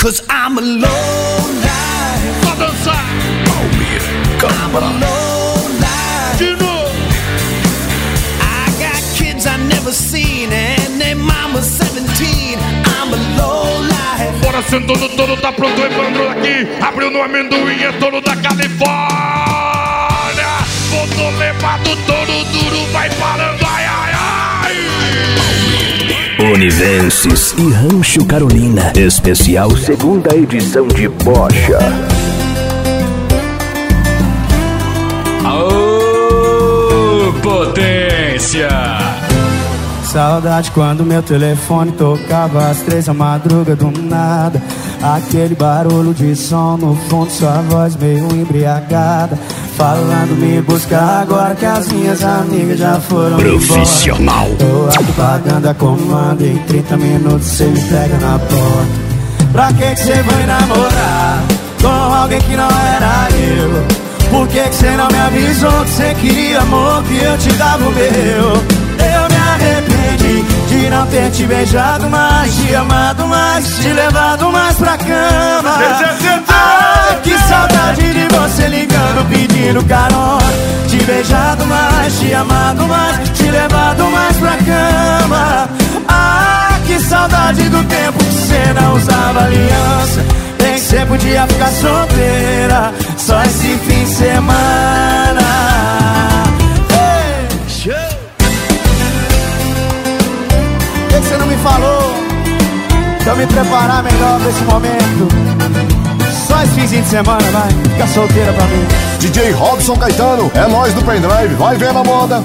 'cause I'm a low life. Pra dançar. I'm a low life. De novo. I got kids I never seen and their mama's 17. I'm a low life. Bora sentando todo, tá pronto, Evandro aqui. Abriu no amendoim, é dono da Califórnia. Botou levado todo duro, vai parando, ai, ai, ai. Univenses e Rancho Carolina, especial segunda edição de Bocha. Aô, potência! Saudade quando meu telefone tocava às 3 da madruga do nada. Aquele barulho de som no fundo, sua voz meio embriagada, falando me buscar agora que as minhas amigas já foram Profissional. embora. Tô aqui pagando a comanda, em 30 minutos cê me pega na porta. Pra que cê vai namorar com alguém que não era eu? Por que cê não me avisou que cê queria amor, que eu te dava o meu? Eu me arrependi de não ter te beijado mais, te amado mais, te levado mais pra cama. Ah, que saudade de você ligando, pedindo carona. Te beijado mais, te amado mais, te levado mais pra cama. Ah, que saudade do tempo que você não usava aliança. Bem que você podia ficar solteira só esse fim de semana. Por que você não me falou pra eu me preparar melhor pra esse momento? Só esse finzinho de semana, vai, fica solteira pra mim. DJ Robson Caetano, é nós do pendrive, vai ver na moda.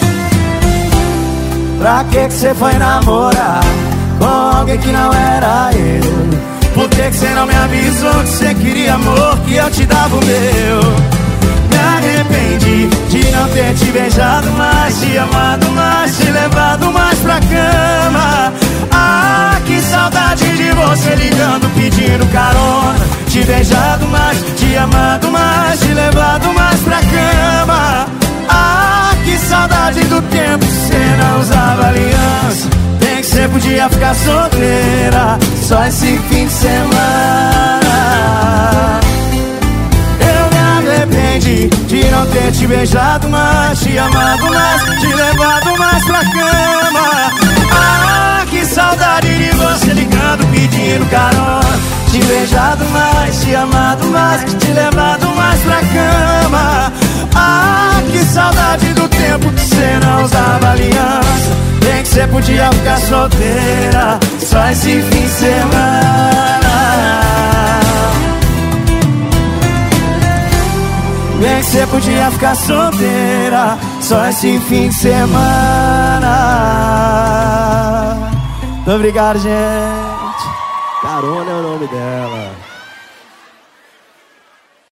Pra que você foi namorar com alguém que não era eu? Por que você não me avisou que você queria amor, que eu te dava o meu? Me arrependi de não ter te beijado mais, te amado mais, te levado mais pra cama. Ah, que saudade de você ligando, pedindo carona. Te beijado mais, te amado mais, te levado mais pra cama. Ah, que saudade do tempo que você não usava aliança. Bem que você podia ficar solteira só esse fim de semana. Arrependi de não ter te beijado mais, te amado mais, te levado mais pra cama. Ah, que saudade de você ligando, pedindo carona. Te beijado mais, te amado mais, te levado mais pra cama. Ah, que saudade do tempo que você não usava aliança. Bem que você podia ficar solteira só esse fim de semana. Bem que você podia ficar solteira só esse fim de semana. Muito obrigado, gente. Carona é o nome dela.